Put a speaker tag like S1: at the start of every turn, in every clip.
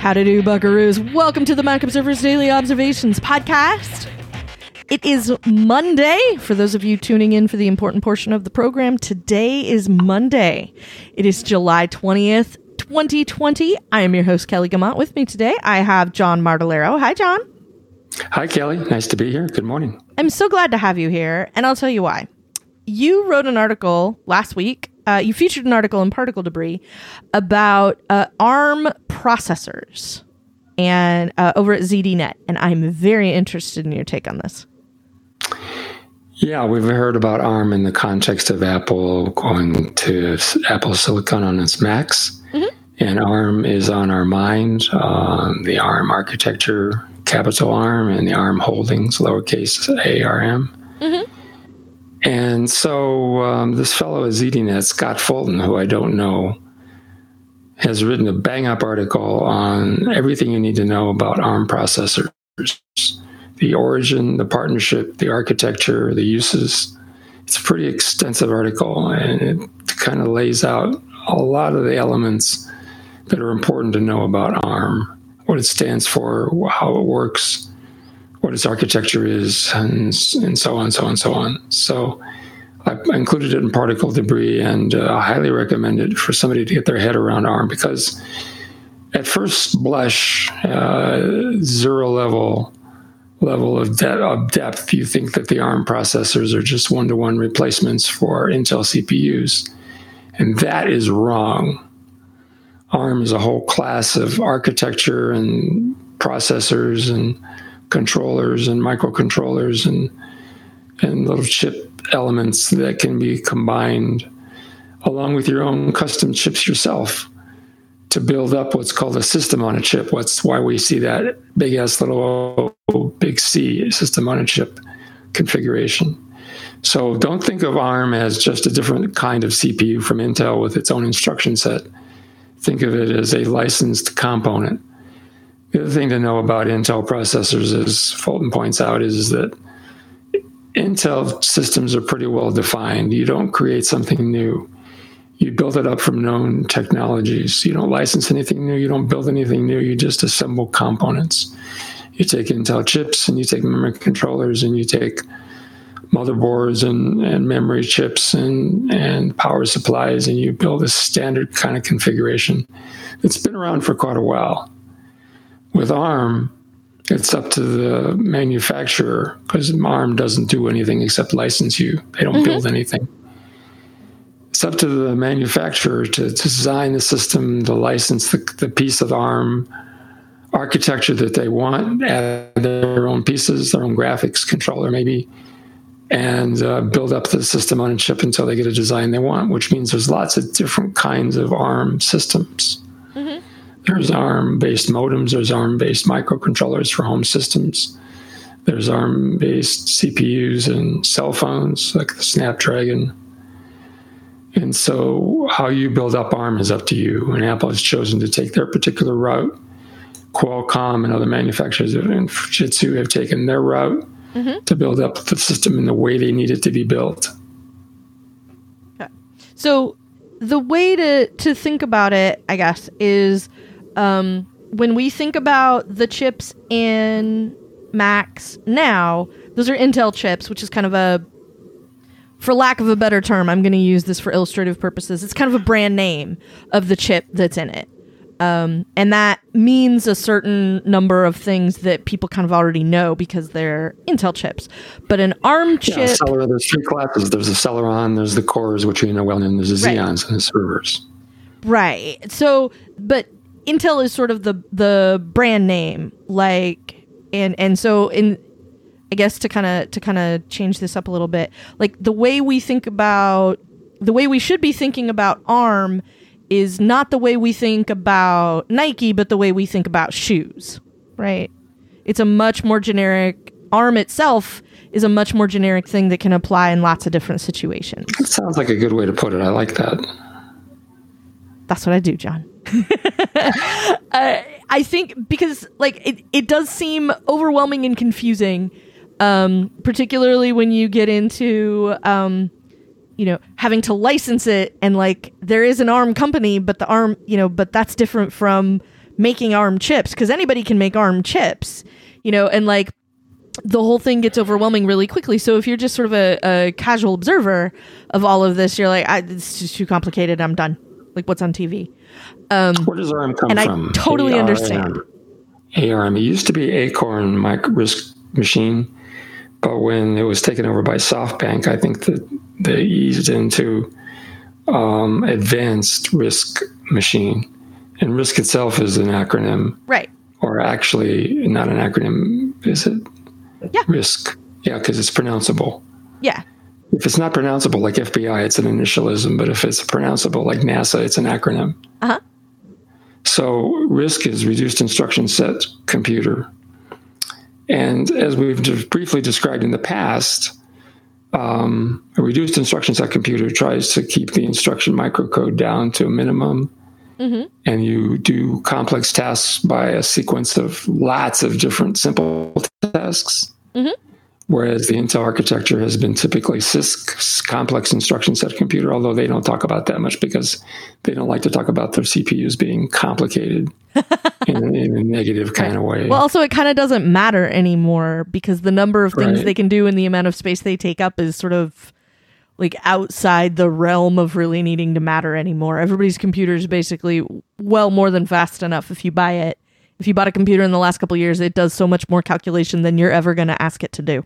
S1: Howdy do, buckaroos. Welcome to the Mac Observer's Daily Observations podcast. It is Monday. For those of you tuning in for the important portion of the program, today is Monday. It is July 20th, 2020. I am your host, Kelly Gamont. With me today, I have John Martellero. Hi, John.
S2: Hi, Kelly. Nice to be here. Good morning.
S1: I'm so glad to have you here, and I'll tell you why. You wrote an article last week. You featured an article in Particle Debris about ARM processors and over at ZDNet, and I'm very interested in your take on this.
S2: Yeah, we've heard about ARM in the context of Apple going to Apple Silicon on its Macs, and ARM is on our mind. The ARM architecture, capital ARM, and the ARM holdings, lowercase ARM. And so this fellow at ZDNet, Scott Fulton, who I don't know, has written a bang-up article on everything you need to know about ARM processors. The origin, the partnership, the architecture, the uses. It's a pretty extensive article, and it kind of lays out a lot of the elements that are important to know about ARM, what it stands for, how it works, what its architecture is, and so on, so on, so on. So I included it in Particle Debris, and I highly recommend it for somebody to get their head around ARM, because at first blush, zero level of depth, you think that the ARM processors are just one-to-one replacements for Intel CPUs, and that is wrong. ARM is a whole class of architecture and processors and controllers and microcontrollers and little chip elements that can be combined along with your own custom chips yourself to build up what's called a system on a chip. That's why we see that big S little O, big C, system on a chip configuration. So don't think of ARM as just a different kind of CPU from Intel with its own instruction set. Think of it as a licensed component. The other thing to know about Intel processors, as Fulton points out, is that Intel systems are pretty well defined. You don't create something new. You build it up from known technologies. You don't license anything new. You don't build anything new. You just assemble components. You take Intel chips, and you take memory controllers, and you take motherboards and memory chips and power supplies, and you build a standard kind of configuration that's been around for quite a while. With ARM, it's up to the manufacturer, because ARM doesn't do anything except license you. They don't build anything. It's up to the manufacturer to design the system, to license the piece of ARM architecture that they want, add their own pieces, their own graphics controller maybe, and build up the system on a chip until they get a design they want, which means there's lots of different kinds of ARM systems. There's ARM-based modems, there's ARM-based microcontrollers for home systems, there's ARM-based CPUs and cell phones like the Snapdragon. And so how you build up ARM is up to you, and Apple has chosen to take their particular route. Qualcomm and other manufacturers and Fujitsu have taken their route to build up the system in the way they need it to be built.
S1: Okay. So the way to think about it, I guess, is when we think about the chips in Macs now, those are Intel chips, which is kind of for lack of a better term, I'm going to use this for illustrative purposes, it's kind of a brand name of the chip that's in it. And that means a certain number of things that people kind of already know because they're Intel chips. But an ARM chip...
S2: Yeah, there's three classes. There's the Celeron, there's the cores, which you know well, and there's the Xeons and the servers.
S1: Right. So, but Intel is sort of the brand name, like, and so I guess to kind of change this up a little bit, like the way we should be thinking about ARM is not the way we think about Nike, but the way we think about shoes, right? It's a much more generic, ARM itself is a much more generic thing that can apply in lots of different situations.
S2: It sounds like a good way to put it. I like that.
S1: That's what I do, John. I think because like it does seem overwhelming and confusing, particularly when you get into having to license it, and like there is an ARM company, but the ARM, but that's different from making ARM chips, because anybody can make ARM chips, and like the whole thing gets overwhelming really quickly. So if you're just sort of a casual observer of all of this, you're like, it's just too complicated. I'm done. Like, what's on TV?
S2: Where does ARM come from?
S1: And I totally understand.
S2: ARM. It used to be Acorn RISC machine, but when it was taken over by SoftBank, I think that they eased into Advanced RISC machine. And RISC itself is an acronym.
S1: Right.
S2: Or actually, not an acronym, is it?
S1: Yeah.
S2: RISC. Yeah, because it's pronounceable.
S1: Yeah.
S2: If it's not pronounceable like FBI, it's an initialism. But if it's pronounceable like NASA, it's an acronym.
S1: Uh-huh.
S2: So RISC is Reduced Instruction Set Computer. And as we've briefly described in the past, a reduced instruction set computer tries to keep the instruction microcode down to a minimum. Mm-hmm. And you do complex tasks by a sequence of lots of different simple tasks. Mm-hmm. Whereas the Intel architecture has been typically CISC, complex instruction set computer, although they don't talk about that much because they don't like to talk about their CPUs being complicated in a negative kind of way.
S1: Well, also, it kind of doesn't matter anymore because the number of things they can do and the amount of space they take up is sort of like outside the realm of really needing to matter anymore. Everybody's computer is basically well more than fast enough if you buy it. If you bought a computer in the last couple of years, it does so much more calculation than you're ever going to ask it to do.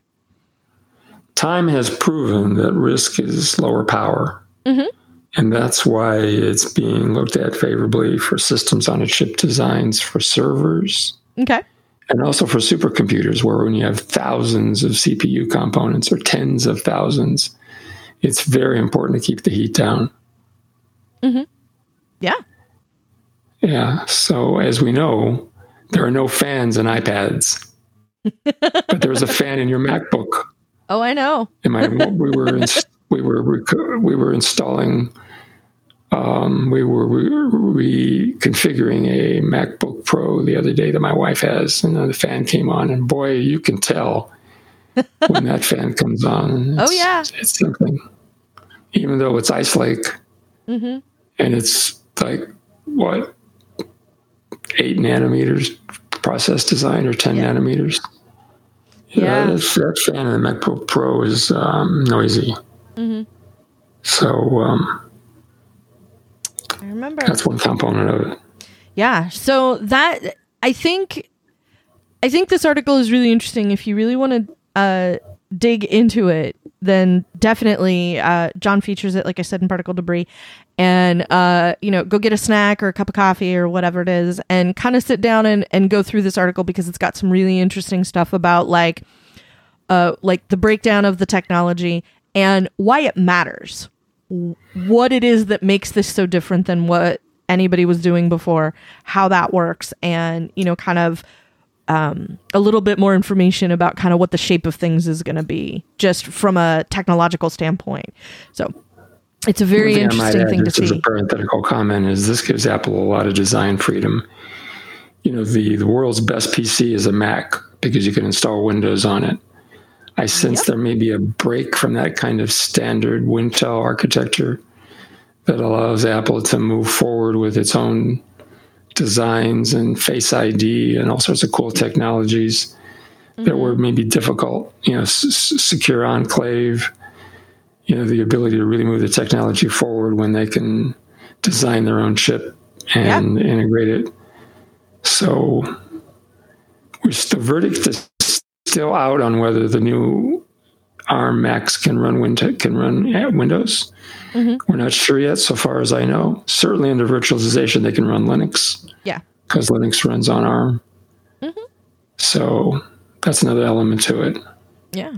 S2: Time has proven that RISC is lower power. Mm-hmm. And that's why it's being looked at favorably for systems on a chip designs for servers.
S1: Okay.
S2: And also for supercomputers, where when you have thousands of CPU components or tens of thousands, it's very important to keep the heat down.
S1: Mm-hmm. Yeah.
S2: Yeah. So as we know, there are no fans in iPads, but there's a fan in your MacBook.
S1: Oh, I know.
S2: We were installing. We were reconfiguring a MacBook Pro the other day that my wife has, and then the fan came on, and boy, you can tell when that fan comes on.
S1: Oh yeah,
S2: it's something. Even though it's Ice Lake, mm-hmm. and it's like what 8 nanometers process design or 10 nanometers. Yeah, that fan in the MacBook Pro is noisy. Mm-hmm. So
S1: I remember
S2: that's one component of it.
S1: Yeah. So that I think this article is really interesting. If you really want to dig into it, then definitely John features it, like I said, in Particle Debris, and go get a snack or a cup of coffee or whatever it is, and kind of sit down and go through this article because it's got some really interesting stuff about like the breakdown of the technology and why it matters, what it is that makes this so different than what anybody was doing before, how that works, and kind of a little bit more information about kind of what the shape of things is going to be, just from a technological standpoint. So it's a very interesting thing to see.
S2: As a parenthetical comment, is this gives Apple a lot of design freedom. The world's best PC is a Mac because you can install Windows on it. I sense there may be a break from that kind of standard Wintel architecture that allows Apple to move forward with its own designs and Face ID and all sorts of cool technologies that were maybe difficult, secure enclave, the ability to really move the technology forward when they can design their own chip and integrate it. So the verdict is still out on whether the new ARM Macs can run Windows. Mm-hmm. We're not sure yet, so far as I know. Certainly under virtualization, they can run Linux.
S1: Yeah.
S2: Because Linux runs on ARM. Mm-hmm. So that's another element to it.
S1: Yeah.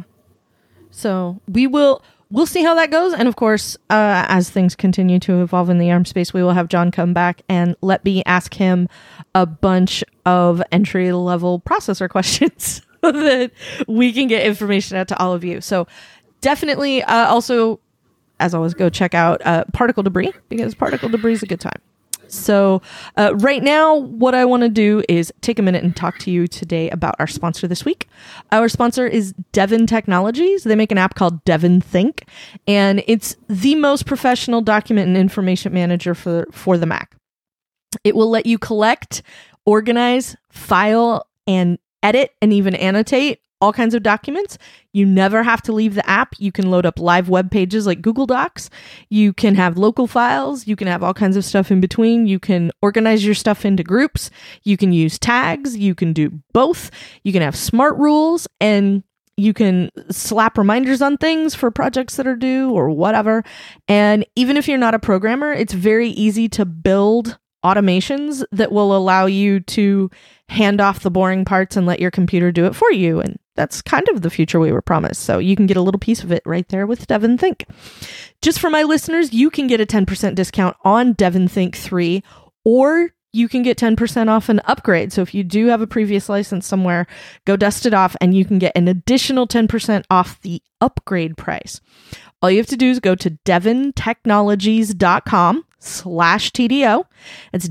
S1: So we'll see how that goes. And of course, as things continue to evolve in the ARM space, we will have John come back and let me ask him a bunch of entry-level processor questions so that we can get information out to all of you. So definitely also, as always, go check out Particle Debris, because Particle Debris is a good time. So right now, what I want to do is take a minute and talk to you today about our sponsor this week. Our sponsor is Devon Technologies. They make an app called Devon Think, and it's the most professional document and information manager for the Mac. It will let you collect, organize, file, and edit, and even annotate all kinds of documents. You never have to leave the app. You can load up live web pages like Google Docs. You can have local files. You can have all kinds of stuff in between. You can organize your stuff into groups. You can use tags. You can do both. You can have smart rules, and you can slap reminders on things for projects that are due or whatever. And even if you're not a programmer, it's very easy to build automations that will allow you to hand off the boring parts and let your computer do it for you. And that's kind of the future we were promised. So you can get a little piece of it right there with DevonThink. Just for my listeners, you can get a 10% discount on DevonThink 3, or you can get 10% off an upgrade. So if you do have a previous license somewhere, go dust it off and you can get an additional 10% off the upgrade price. All you have to do is go to devontechnologies.com/TDO. It's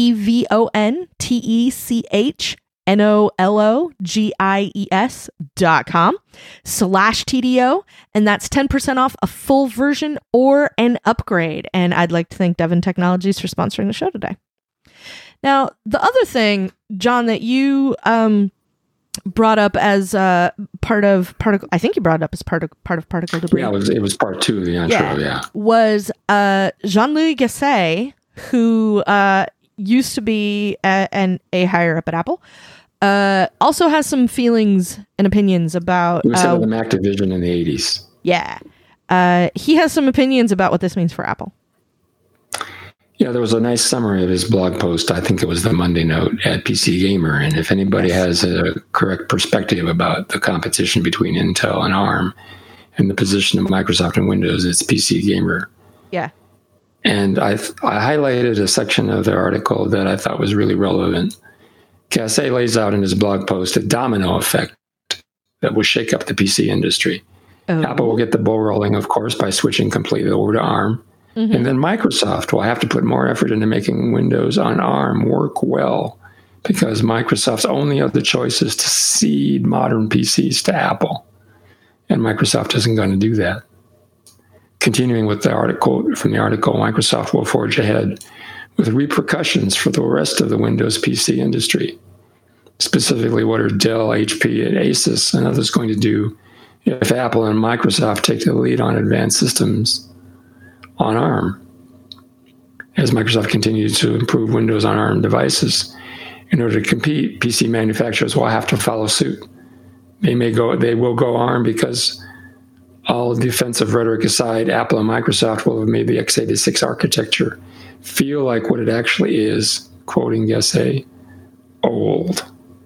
S1: DEVONTECHNOLOGIES.com/TDO. And that's 10% off a full version or an upgrade. And I'd like to thank Devon Technologies for sponsoring the show today. Now, the other thing, John, that you brought up as part of particle, I think you brought it up as part of particle debris.
S2: Yeah, it was part 2 of the intro. Yeah.
S1: Was Jean-Louis Gasset, who used to be a higher up at Apple, also has some feelings and opinions about.
S2: He was head of the Mac division in the 80s.
S1: Yeah, he has some opinions about what this means for Apple.
S2: Yeah, there was a nice summary of his blog post. I think it was the Monday note at PC Gamer. And if anybody has a correct perspective about the competition between Intel and ARM and the position of Microsoft and Windows, it's PC Gamer.
S1: Yeah.
S2: And I highlighted a section of the article that I thought was really relevant. Gasset lays out in his blog post a domino effect that will shake up the PC industry. Oh. Apple will get the ball rolling, of course, by switching completely over to ARM. Mm-hmm. And then Microsoft will have to put more effort into making Windows on ARM work well, because Microsoft's only other choice is to cede modern PCs to Apple. And Microsoft isn't going to do that. Continuing with the article, Microsoft will forge ahead with repercussions for the rest of the Windows PC industry. Specifically, what are Dell, HP, and Asus and others going to do if Apple and Microsoft take the lead on advanced systems on ARM, as Microsoft continues to improve Windows on ARM devices? In order to compete, PC manufacturers will have to follow suit. They will go ARM because, all defensive rhetoric aside, Apple and Microsoft will have made the x86 architecture feel like what it actually is, quoting Gasset, old.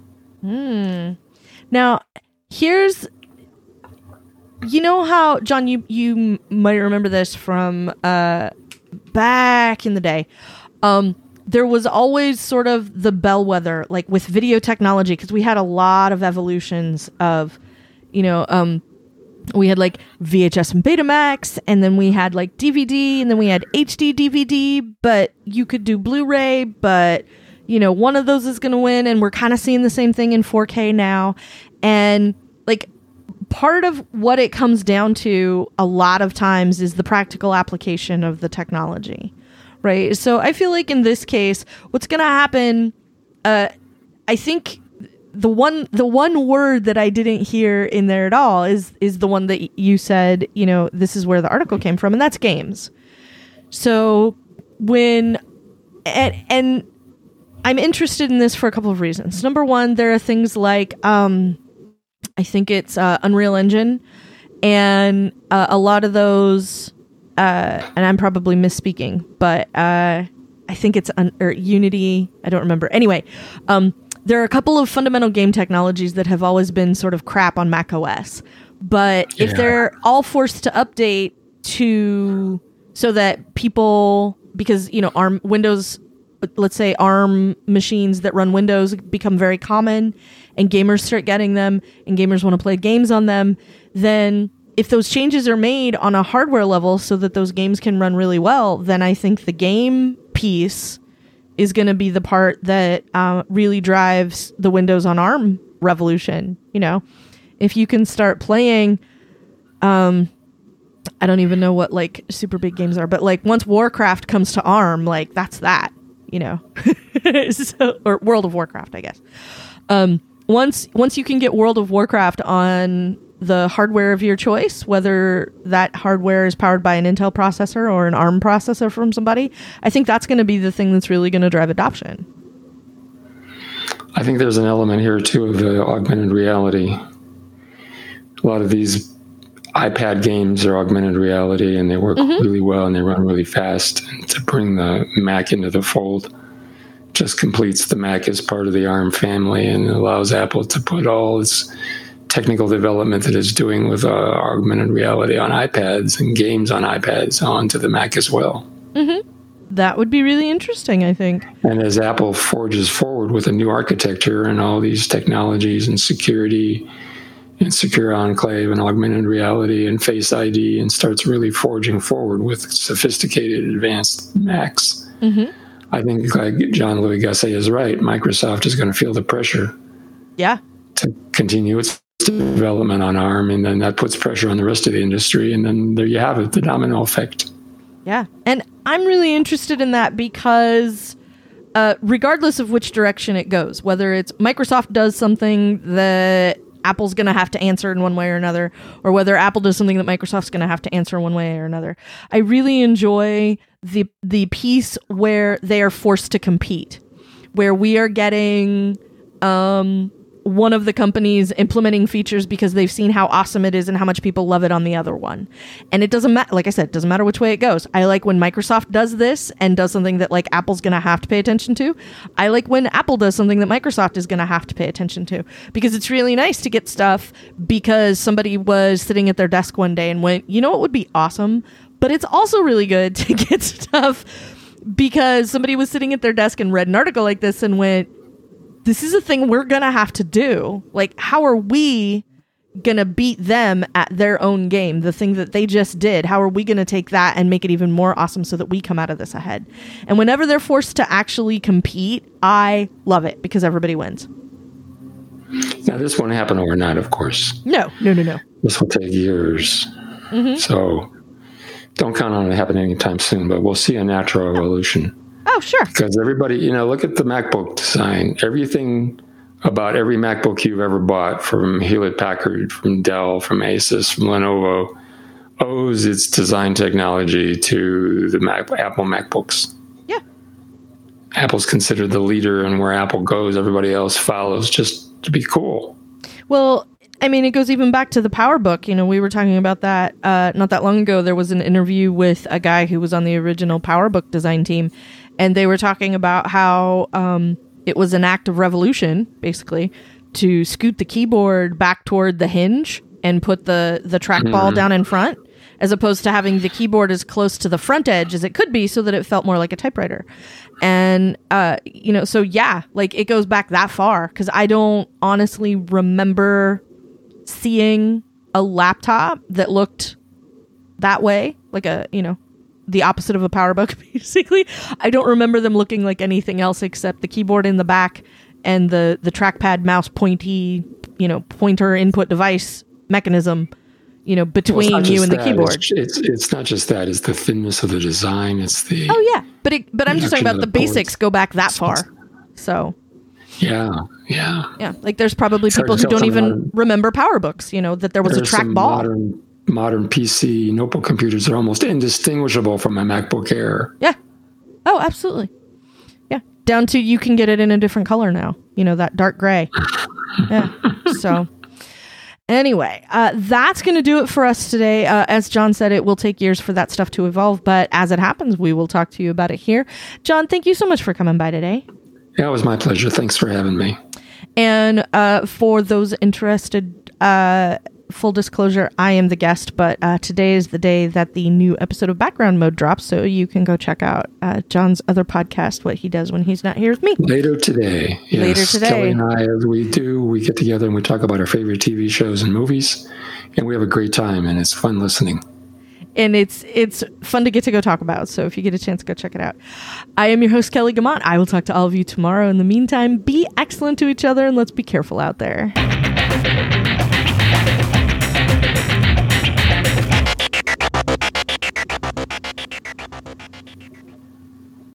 S1: Now, here's, you know how, John, you might remember this from back in the day. There was always sort of the bellwether, like with video technology, because we had a lot of evolutions of, we had like VHS and Betamax, and then we had like DVD, and then we had HD DVD, but you could do Blu-ray, but one of those is going to win, and we're kind of seeing the same thing in 4K now. And like, part of what it comes down to a lot of times is the practical application of the technology, right? So I feel like in this case, what's going to happen, I think the one word that I didn't hear in there at all is the one that you said, this is where the article came from, and that's games. So and I'm interested in this for a couple of reasons. Number one, there are things like, I think it's Unreal Engine, and a lot of those, and I'm probably misspeaking, but I think it's or Unity. I don't remember. Anyway, there are a couple of fundamental game technologies that have always been sort of crap on Mac OS, but if they're all forced to update so that people, because ARM Windows, let's say ARM machines that run Windows become very common, and gamers start getting them, and gamers want to play games on them, then if those changes are made on a hardware level so that those games can run really well, then I think the game piece is going to be the part that really drives the Windows on ARM revolution. If you can start playing, I don't even know what like super big games are, but like once Warcraft comes to ARM, like that's that. or World of Warcraft, I guess. Once you can get World of Warcraft on the hardware of your choice, whether that hardware is powered by an Intel processor or an ARM processor from somebody, I think that's going to be the thing that's really going to drive adoption.
S2: I think there's an element here, too, of the augmented reality. A lot of these iPad games are augmented reality, and they work really well, and they run really fast. And to bring the Mac into the fold just completes the Mac as part of the ARM family and allows Apple to put all its technical development that it's doing with augmented reality on iPads and games on iPads onto the Mac as well.
S1: That would be really interesting, I think.
S2: And as Apple forges forward with a new architecture and all these technologies and security and secure enclave and augmented reality and Face ID, and starts really forging forward with sophisticated advanced Macs, I think, like John Louis Gasset is right, Microsoft is going to feel the pressure to continue its development on ARM, and then that puts pressure on the rest of the industry, and then there you have it, the domino effect.
S1: Yeah, and I'm really interested in that because regardless of which direction it goes, whether it's Microsoft does something that Apple's going to have to answer in one way or another, or whether Apple does something that Microsoft's going to have to answer in one way or another, I really enjoy the piece where they are forced to compete, where we are getting one of the companies implementing features because they've seen how awesome it is and how much people love it on the other one. And it doesn't matter, like I said, it doesn't matter which way it goes. I like when Microsoft does this and does something that like Apple's going to have to pay attention to. I like when Apple does something that Microsoft is going to have to pay attention to, because it's really nice to get stuff because somebody was sitting at their desk one day and went, you know what would be awesome? But it's also really good to get stuff because somebody was sitting at their desk and read an article like this and went, this is a thing we're going to have to do. Like, how are we going to beat them at their own game? The thing that they just did, how are we going to take that and make it even more awesome so that we come out of this ahead? And whenever they're forced to actually compete, I love it because everybody wins.
S2: Now, this won't happen overnight, of course.
S1: No.
S2: This will take years. So don't count on it happening anytime soon, but we'll see a natural evolution.
S1: Oh, sure.
S2: Because everybody, look at the MacBook design. Everything about every MacBook you've ever bought, from Hewlett-Packard, from Dell, from Asus, from Lenovo, owes its design technology to the Apple MacBooks.
S1: Yeah.
S2: Apple's considered the leader, and where Apple goes, everybody else follows, just to be cool.
S1: Well, I mean, it goes even back to the PowerBook. We were talking about that not that long ago. There was an interview with a guy who was on the original PowerBook design team, and they were talking about how it was an act of revolution, basically, to scoot the keyboard back toward the hinge and put the trackball down in front, as opposed to having the keyboard as close to the front edge as it could be so that it felt more like a typewriter. And, so yeah, like it goes back that far, because I don't honestly remember seeing a laptop that looked that way, like the opposite of a PowerBook, basically. I don't remember them looking like anything else except the keyboard in the back and the trackpad mouse pointy, pointer input device mechanism, between you and the keyboard.
S2: It's not just that, it's the thinness of the design. It's the...
S1: Oh, yeah. But I'm just talking about the basics go back that far. So... Yeah, like there's probably people who don't even remember PowerBooks, that there was a trackball.
S2: Modern PC notebook computers are almost indistinguishable from a MacBook Air.
S1: Yeah. Oh, absolutely. Yeah. Down to you can get it in a different color now, that dark gray. Yeah. So anyway, that's going to do it for us today. As John said, it will take years for that stuff to evolve, but as it happens, we will talk to you about it here. John, thank you so much for coming by today.
S2: Yeah, it was my pleasure. Thanks for having me.
S1: And for those interested, full disclosure, I am the guest, but today is the day that the new episode of Background Mode drops, so you can go check out John's other podcast, what he does when he's not here with me.
S2: Later today. Yes.
S1: Later today.
S2: Kelly and I, as we do, we get together and we talk about our favorite TV shows and movies, and we have a great time, and it's fun listening.
S1: And it's fun to go talk about. So if you get a chance, go check it out. I am your host, Kelly Guimont. I will talk to all of you tomorrow. In the meantime, be excellent to each other and let's be careful out there.